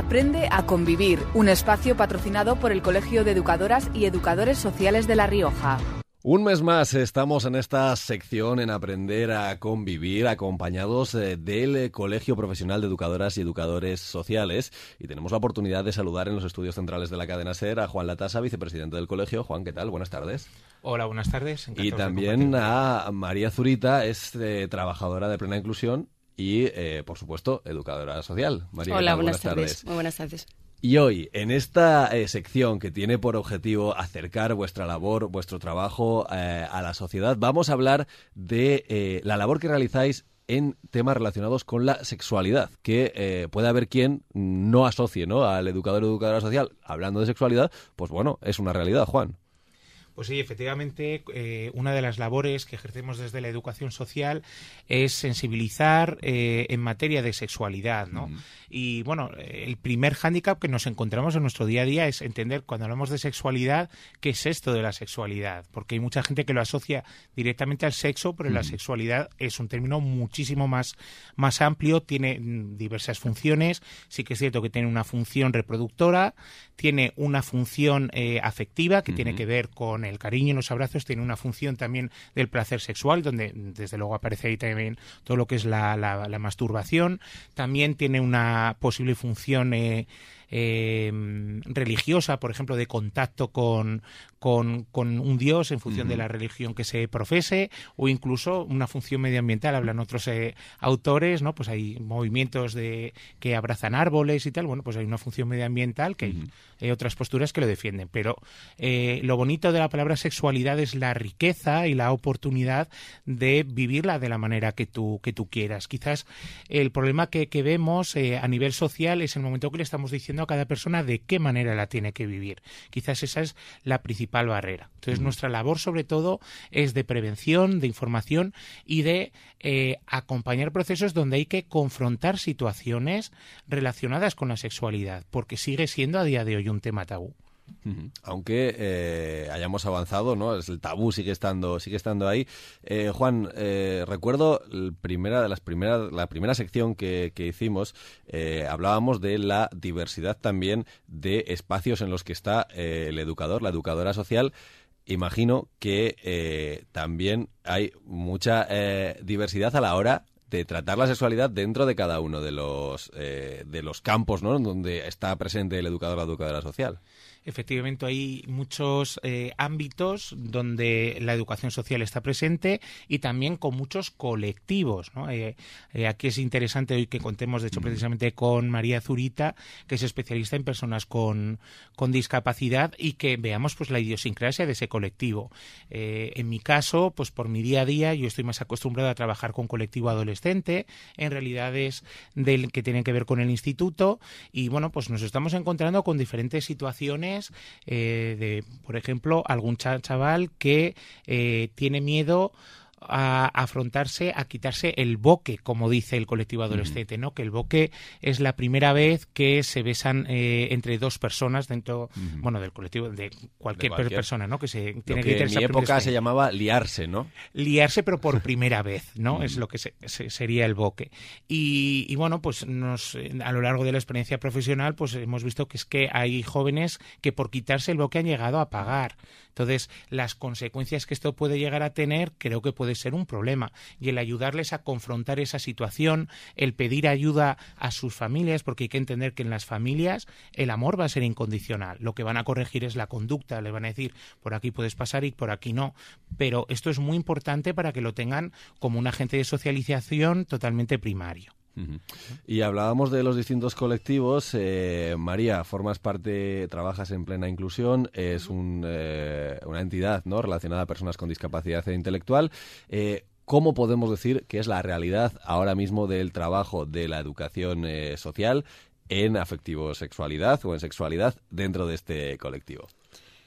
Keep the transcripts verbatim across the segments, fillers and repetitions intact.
Aprende a convivir, un espacio patrocinado por el Colegio de Educadoras y Educadores Sociales de La Rioja. Un mes más estamos en esta sección en Aprender a Convivir, acompañados eh, del Colegio Profesional de Educadoras y Educadores Sociales, y tenemos la oportunidad de saludar en los estudios centrales de la cadena SER a Juan Latasa, vicepresidente del colegio. Juan, ¿qué tal? Buenas tardes. Hola, buenas tardes. Y también a María Zurita, es eh, trabajadora de Plena Inclusión y, eh, por supuesto, educadora social. María, Hola, buenas, buenas tardes. tardes. Muy buenas tardes. Y hoy, en esta eh, sección que tiene por objetivo acercar vuestra labor, vuestro trabajo eh, a la sociedad, vamos a hablar de eh, la labor que realizáis en temas relacionados con la sexualidad, que eh, puede haber quien no asocie, ¿no?, al educador o educadora social hablando de sexualidad. Pues bueno, es una realidad, Juan. Pues sí, efectivamente, eh, una de las labores que ejercemos desde la educación social es sensibilizar eh, en materia de sexualidad, ¿no? Mm. Y bueno, el primer hándicap que nos encontramos en nuestro día a día es entender, cuando hablamos de sexualidad, qué es esto de la sexualidad, porque hay mucha gente que lo asocia directamente al sexo, pero mm. la sexualidad es un término muchísimo más, más amplio, tiene diversas funciones. Sí que es cierto que tiene una función reproductora, tiene una función eh, afectiva, que mm. tiene que ver con el cariño y los abrazos, tiene una función también del placer sexual, donde desde luego aparece ahí también todo lo que es la, la, la masturbación. También tiene una posible función eh, eh, religiosa, por ejemplo, de contacto con, con, con un dios en función uh-huh. de la religión que se profese, o incluso una función medioambiental. Hablan otros eh, autores, ¿no? Pues hay movimientos de que abrazan árboles y tal. Bueno, pues hay una función medioambiental, que uh-huh. hay, hay otras posturas que lo defienden. Pero eh, lo bonito de la palabra sexualidad es la riqueza y la oportunidad de vivirla de la manera que tú, que tú quieras. Quizás el problema que, que vemos eh, a nivel social es el momento que le estamos diciendo a cada persona de qué manera la tiene que vivir. Quizás esa es la principal barrera. Entonces, mm. nuestra labor, sobre todo, es de prevención, de información y de eh, acompañar procesos donde hay que confrontar situaciones relacionadas con la sexualidad, porque sigue siendo a día de hoy un tema tabú. Aunque eh, hayamos avanzado, ¿no? El tabú sigue estando, sigue estando ahí. Eh, Juan, eh, recuerdo el primera de las primeras, la primera sección que, que hicimos, eh, hablábamos de la diversidad también de espacios en los que está eh, el educador, la educadora social. Imagino que eh, también hay mucha eh, diversidad a la hora de tratar la sexualidad dentro de cada uno de los eh, de los campos, ¿no?, donde está presente el educador o la educadora social. Efectivamente, hay muchos eh, ámbitos donde la educación social está presente y también con muchos colectivos, ¿no? Eh, eh, aquí es interesante hoy que contemos, de hecho, precisamente con María Zurita, que es especialista en personas con, con discapacidad, y que veamos pues la idiosincrasia de ese colectivo. Eh, en mi caso, pues por mi día a día, yo estoy más acostumbrado a trabajar con colectivo adolescente, en realidades del, que tienen que ver con el instituto, y bueno, pues nos estamos encontrando con diferentes situaciones. Eh, de, por ejemplo, algún chaval que eh, tiene miedo a afrontarse, a quitarse el boque, como dice el colectivo adolescente, ¿no? Que el boque es la primera vez que se besan eh, entre dos personas dentro, uh-huh. bueno, del colectivo, de cualquier, de cualquier persona, ¿no? Que se tiene que, que en mi época se llamaba liarse, ¿no? Liarse, pero por primera vez, ¿no? Uh-huh. Es lo que se, se, sería el boque. Y, y bueno, pues nos, a lo largo de la experiencia profesional, pues hemos visto que es que hay jóvenes que por quitarse el boque han llegado a pagar. Entonces, las consecuencias que esto puede llegar a tener, creo que puede ser un problema. Y el ayudarles a confrontar esa situación, el pedir ayuda a sus familias, porque hay que entender que en las familias el amor va a ser incondicional. Lo que van a corregir es la conducta. Le van a decir, por aquí puedes pasar y por aquí no. Pero esto es muy importante para que lo tengan como un agente de socialización totalmente primario. Uh-huh. Y hablábamos de los distintos colectivos. eh, María, formas parte, trabajas en Plena Inclusión, es un, eh, una entidad, ¿no?, relacionada a personas con discapacidad intelectual. Eh, ¿Cómo podemos decir que es la realidad ahora mismo del trabajo de la educación eh, social en afectivo-sexualidad o en sexualidad dentro de este colectivo?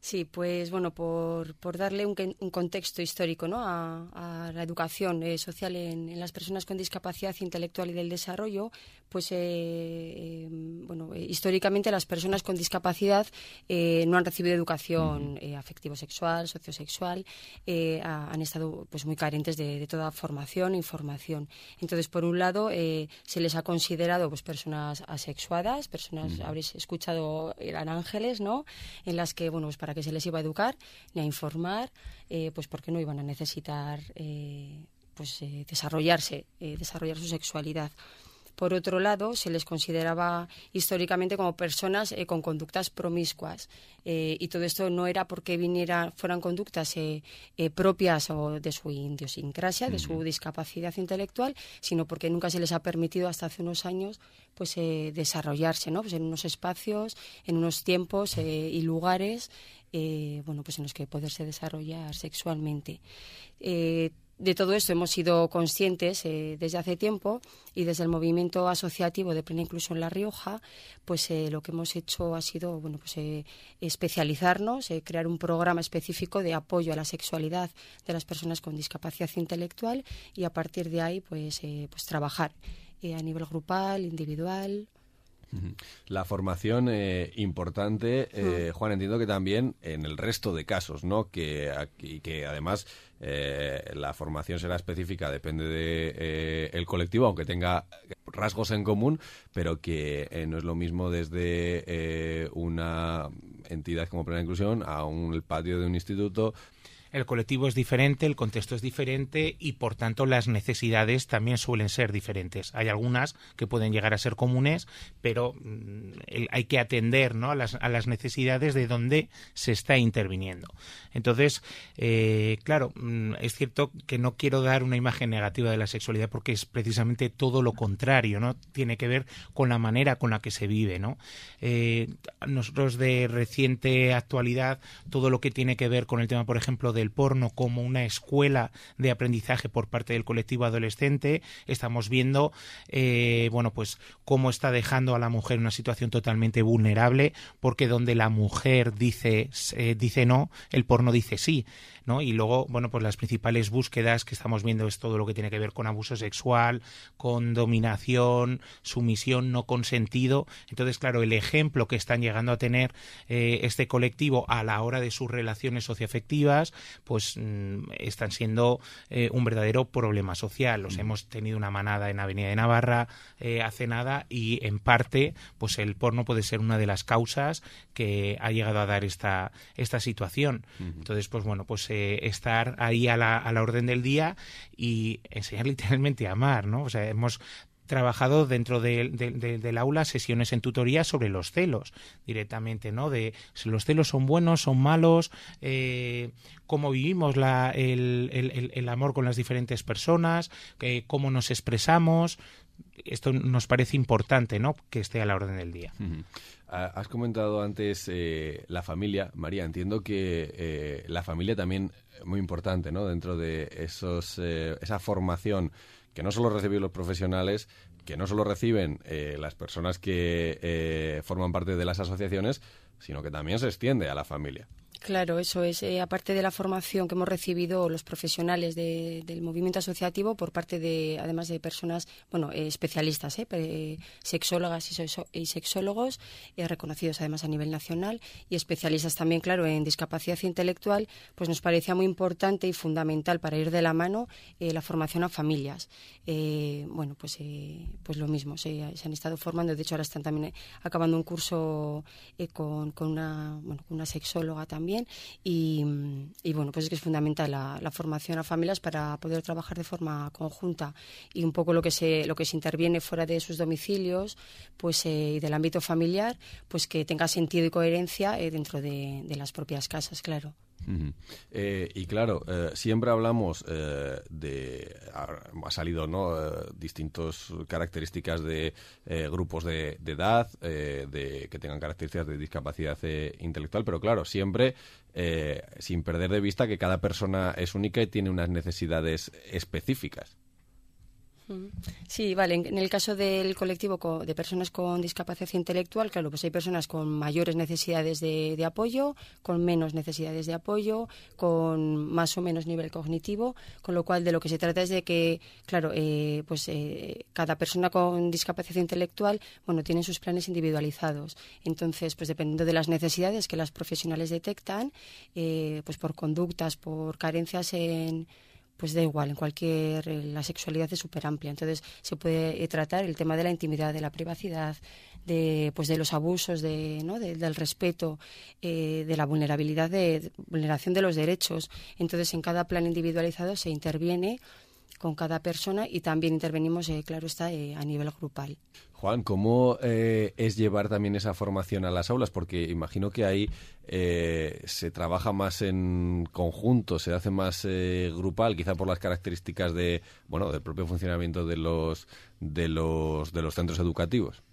Sí, pues bueno, por, por darle un, un contexto histórico, ¿no?, a, a la educación eh, social en, en las personas con discapacidad intelectual y del desarrollo, pues eh, eh, bueno, eh, históricamente las personas con discapacidad eh, no han recibido educación eh, afectivo-sexual, sociosexual, eh, ha, han estado pues muy carentes de, de toda formación e información. Entonces, por un lado, eh, se les ha considerado pues personas asexuadas, personas, uh-huh. habréis escuchado, eran ángeles, ¿no?, en las que, bueno, pues para que se les iba a educar ni a informar, eh, pues porque no iban a necesitar eh, pues eh, desarrollarse, eh, desarrollar su sexualidad. Por otro lado, se les consideraba históricamente como personas eh, con conductas promiscuas, eh, y todo esto no era porque viniera, fueran conductas eh, eh, propias o de su idiosincrasia, uh-huh. de su discapacidad intelectual, sino porque nunca se les ha permitido hasta hace unos años pues eh, desarrollarse, ¿no?, pues en unos espacios, en unos tiempos eh, y lugares eh, bueno, pues en los que poderse desarrollar sexualmente. Eh, De todo esto hemos sido conscientes eh, desde hace tiempo, y desde el movimiento asociativo de Plena Inclusión La Rioja, pues eh, lo que hemos hecho ha sido, bueno, pues eh, especializarnos, eh, crear un programa específico de apoyo a la sexualidad de las personas con discapacidad intelectual, y a partir de ahí pues, eh, pues trabajar eh, a nivel grupal, individual. La formación eh, importante, eh, Juan, entiendo que también en el resto de casos, ¿no? Que aquí, que además eh, la formación será específica, depende de eh, el colectivo, aunque tenga rasgos en común, pero que eh, no es lo mismo desde eh, una entidad como Plena Inclusión a un el patio de un instituto. El colectivo es diferente, el contexto es diferente y, por tanto, las necesidades también suelen ser diferentes. Hay algunas que pueden llegar a ser comunes, pero mm, el, hay que atender, ¿no?, a las, a las necesidades de donde se está interviniendo. Entonces, eh, claro, mm, es cierto que no quiero dar una imagen negativa de la sexualidad, porque es precisamente todo lo contrario, ¿no? Tiene que ver con la manera con la que se vive, ¿no? Eh, nosotros, de reciente actualidad, todo lo que tiene que ver con el tema, por ejemplo, de del porno como una escuela de aprendizaje por parte del colectivo adolescente, estamos viendo eh, bueno, pues cómo está dejando a la mujer en una situación totalmente vulnerable, porque donde la mujer dice eh, dice no, el porno dice sí, ¿no? Y luego, bueno, pues las principales búsquedas que estamos viendo es todo lo que tiene que ver con abuso sexual, con dominación, sumisión no consentido. Entonces, claro, el ejemplo que están llegando a tener eh, este colectivo a la hora de sus relaciones socioafectivas, pues mmm, están siendo eh, un verdadero problema social. Los mm. hemos tenido una manada en Avenida de Navarra eh, hace nada, y en parte pues el porno puede ser una de las causas que ha llegado a dar esta, esta situación. Mm. Entonces, pues bueno, pues eh, estar ahí a la, a la orden del día y enseñar literalmente a amar, ¿no? O sea, hemos trabajado dentro de, de, de, del aula sesiones en tutoría sobre los celos directamente, ¿no? De si los celos son buenos, son malos, eh, cómo vivimos la, el, el, el amor con las diferentes personas, eh, cómo nos expresamos. Esto nos parece importante, ¿no?, que esté a la orden del día. Uh-huh. Has comentado antes eh, la familia, María. Entiendo que eh, la familia también es muy importante, ¿no?, dentro de esos eh, esa formación que no solo reciben los profesionales, que no solo reciben eh, las personas que eh, forman parte de las asociaciones, sino que también se extiende a la familia. Claro, eso es. Eh, aparte de la formación que hemos recibido los profesionales de, del movimiento asociativo por parte de, además de personas, bueno, eh, especialistas, eh, sexólogas y, so, y sexólogos, eh, reconocidos además a nivel nacional, y especialistas también, claro, en discapacidad intelectual, pues nos parecía muy importante y fundamental para ir de la mano eh, la formación a familias. Eh, bueno, pues, eh, pues lo mismo, se, se han estado formando, de hecho ahora están también acabando un curso eh, con, con, una, bueno, con una sexóloga también. Y, y bueno, pues es que es fundamental la, la formación a familias para poder trabajar de forma conjunta, y un poco lo que se lo que se interviene fuera de sus domicilios, pues eh, y del ámbito familiar, pues que tenga sentido y coherencia eh, dentro de, de las propias casas, claro. Uh-huh. Eh, y claro, eh, siempre hablamos eh, de... Ha, ha salido, ¿no?, eh, distintas características de eh, grupos de, de edad, eh, de que tengan características de discapacidad eh, intelectual, pero claro, siempre eh, sin perder de vista que cada persona es única y tiene unas necesidades específicas. Sí, vale. En el caso del colectivo de personas con discapacidad intelectual, claro, pues hay personas con mayores necesidades de, de apoyo, con menos necesidades de apoyo, con más o menos nivel cognitivo, con lo cual de lo que se trata es de que, claro, eh, pues eh, cada persona con discapacidad intelectual, bueno, tiene sus planes individualizados. Entonces, pues dependiendo de las necesidades que las profesionales detectan, eh, pues por conductas, por carencias en pues da igual, en cualquier, la sexualidad es súper amplia, entonces se puede tratar el tema de la intimidad, de la privacidad, de pues de los abusos, de, ¿no? de, del respeto, eh, de la vulnerabilidad, de, de vulneración de los derechos. Entonces en cada plan individualizado se interviene con cada persona y también intervenimos, eh, claro está, eh, a nivel grupal. Juan, ¿cómo eh, es llevar también esa formación a las aulas? Porque imagino que ahí eh, se trabaja más en conjunto, se hace más eh, grupal, quizá por las características de, bueno, del propio funcionamiento de los de los de los centros educativos.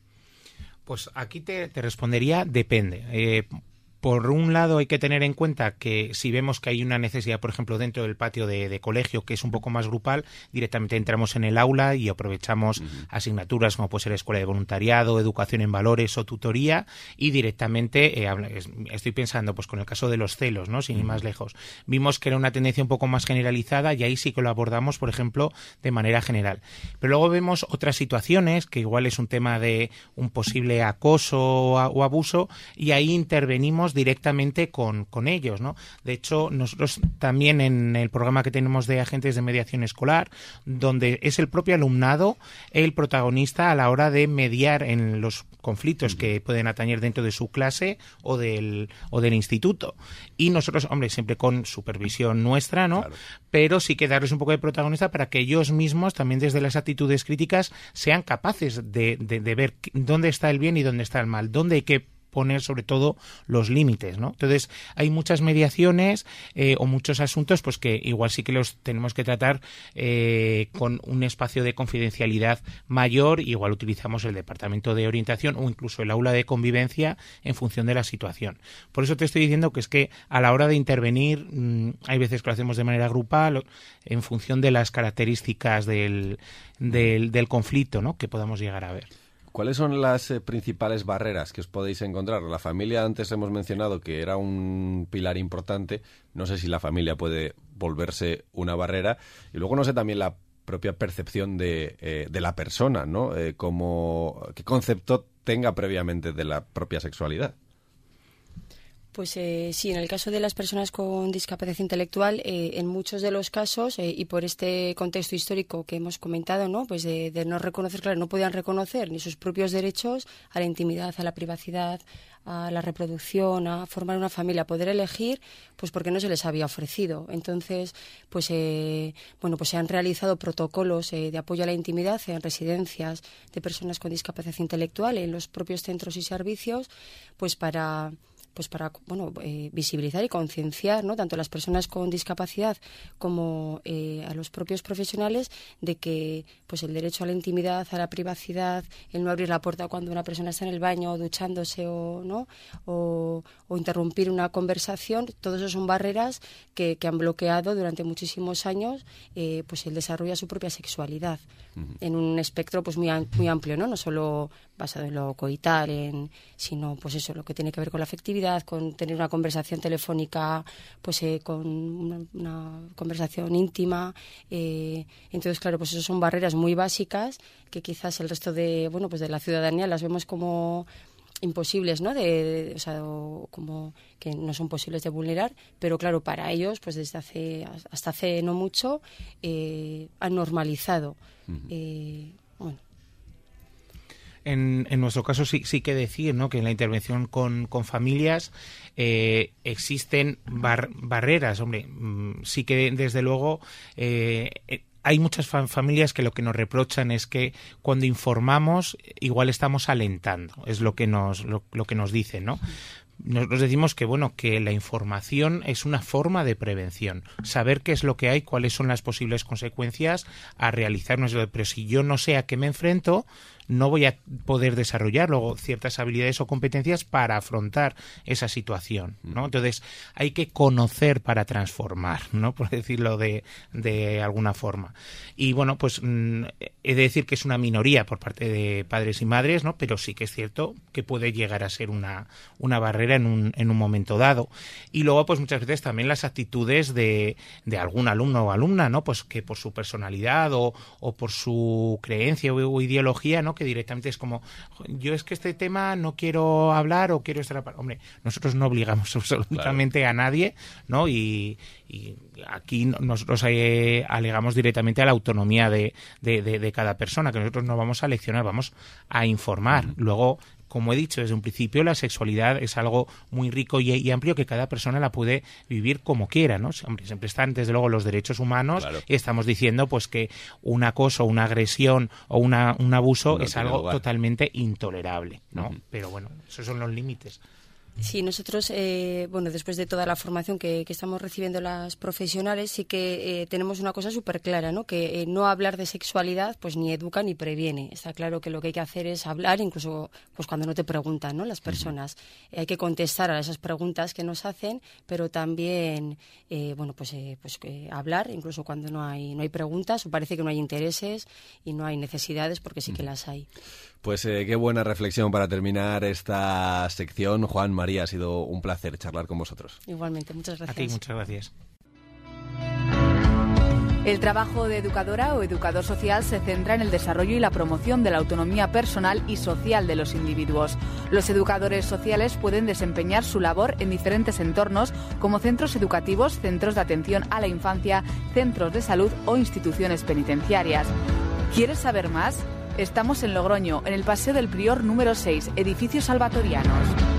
Pues aquí te, te respondería depende. Eh, Por un lado hay que tener en cuenta que si vemos que hay una necesidad, por ejemplo, dentro del patio de, de colegio, que es un poco más grupal, directamente entramos en el aula y aprovechamos uh-huh. asignaturas como puede ser escuela de voluntariado, educación en valores o tutoría y directamente, eh, estoy pensando pues con el caso de los celos, ¿no? Sin ir más lejos. Vimos que era una tendencia un poco más generalizada y ahí sí que lo abordamos, por ejemplo, de manera general. Pero luego vemos otras situaciones, que igual es un tema de un posible acoso o, o abuso, y ahí intervenimos directamente con, con ellos, ¿no? De hecho, nosotros también en el programa que tenemos de agentes de mediación escolar, donde es el propio alumnado el protagonista a la hora de mediar en los conflictos uh-huh. que pueden atañer dentro de su clase o del, o del instituto. Y nosotros, hombre, siempre con supervisión nuestra, ¿no? Claro. Pero sí que darles un poco de protagonista para que ellos mismos, también desde las actitudes críticas, sean capaces de, de, de ver dónde está el bien y dónde está el mal, dónde hay que poner sobre todo los límites, ¿no? Entonces hay muchas mediaciones eh, o muchos asuntos pues que igual sí que los tenemos que tratar eh, con un espacio de confidencialidad mayor, igual utilizamos el departamento de orientación o incluso el aula de convivencia en función de la situación. Por eso te estoy diciendo que es que a la hora de intervenir mmm, hay veces que lo hacemos de manera grupal en función de las características del, del, del conflicto, ¿no? que podamos llegar a ver. ¿Cuáles son las eh, principales barreras que os podéis encontrar? La familia, antes hemos mencionado que era un pilar importante. No sé si la familia puede volverse una barrera. Y luego no sé también la propia percepción de, eh, de la persona, ¿no? Eh, como, ¿qué concepto tenga previamente de la propia sexualidad? Pues eh, sí, en el caso de las personas con discapacidad intelectual, eh, en muchos de los casos, eh, y por este contexto histórico que hemos comentado, ¿no? Pues de, de no reconocer, claro, no podían reconocer ni sus propios derechos a la intimidad, a la privacidad, a la reproducción, a formar una familia, a poder elegir, pues porque no se les había ofrecido. Entonces, pues eh, bueno, pues se han realizado protocolos eh, de apoyo a la intimidad en residencias de personas con discapacidad intelectual, en los propios centros y servicios, pues para pues para bueno eh, visibilizar y concienciar, ¿no? tanto a las personas con discapacidad como eh, a los propios profesionales de que pues el derecho a la intimidad, a la privacidad, el no abrir la puerta cuando una persona está en el baño duchándose o no o, o interrumpir una conversación, todo eso son barreras que, que han bloqueado durante muchísimos años eh, pues el desarrollo de su propia sexualidad uh-huh. en un espectro pues muy muy amplio, no no solo basado en lo coital, en, sino pues eso, lo que tiene que ver con la afectividad, con tener una conversación telefónica, pues eh, con una, una conversación íntima. Eh, entonces, claro, pues eso son barreras muy básicas que quizás el resto de, bueno, pues de la ciudadanía las vemos como imposibles, ¿no? De, de, o sea, o como que no son posibles de vulnerar, pero claro, para ellos, pues desde hace hasta hace no mucho eh, han normalizado. Uh-huh. Eh, bueno. En, en nuestro caso sí, sí que decir, ¿no? que en la intervención con, con familias eh, existen bar, barreras. Hombre, sí que desde luego eh, hay muchas fa- familias que lo que nos reprochan es que cuando informamos igual estamos alentando, es lo que nos, lo, lo que nos dicen, ¿no? Nosotros decimos que bueno que la información es una forma de prevención, saber qué es lo que hay, cuáles son las posibles consecuencias a realizar nuestro, pero si yo no sé a qué me enfrento, no voy a poder desarrollar luego ciertas habilidades o competencias para afrontar esa situación, ¿no? Entonces hay que conocer para transformar, ¿no? Por decirlo de, de alguna forma. Y bueno, pues mm, he de decir que es una minoría por parte de padres y madres, ¿no? Pero sí que es cierto que puede llegar a ser una, una barrera en un, en un momento dado. Y luego, pues muchas veces también las actitudes de, de algún alumno o alumna, ¿no? Pues que por su personalidad o, o por su creencia o, o ideología, ¿no? Que directamente es como, yo es que este tema no quiero hablar o quiero estar... Hombre, nosotros no obligamos absolutamente claro. a nadie, ¿no? Y, y aquí nosotros eh, alegamos directamente a la autonomía de, de, de, de cada persona, que nosotros no vamos a leccionar, vamos a informar. Uh-huh. Luego, como he dicho desde un principio, la sexualidad es algo muy rico y, y amplio que cada persona la puede vivir como quiera, ¿no? Hombre, siempre están, desde luego, los derechos humanos claro. y estamos diciendo pues que un acoso, una agresión o una, un abuso no es algo lugar. totalmente intolerable, ¿no? Uh-huh. Pero bueno, esos son los límites. Sí, nosotros, eh, bueno, después de toda la formación que, que estamos recibiendo las profesionales, sí que eh, tenemos una cosa súper clara, ¿no? Que eh, no hablar de sexualidad, pues ni educa ni previene. Está claro que lo que hay que hacer es hablar, incluso pues cuando no te preguntan, ¿no? Las personas. Eh, hay que contestar a esas preguntas que nos hacen, pero también, eh, bueno, pues, eh, pues eh, hablar, incluso cuando no hay, no hay preguntas o parece que no hay intereses y no hay necesidades, porque sí que las hay. Pues eh, qué buena reflexión para terminar esta sección. Juan, María, ha sido un placer charlar con vosotros. Igualmente, muchas gracias. A ti, muchas gracias. El trabajo de educadora o educador social se centra en el desarrollo y la promoción de la autonomía personal y social de los individuos. Los educadores sociales pueden desempeñar su labor en diferentes entornos como centros educativos, centros de atención a la infancia, centros de salud o instituciones penitenciarias. ¿Quieres saber más? Estamos en Logroño, en el Paseo del Prior número seis, Edificios Salvatorianos.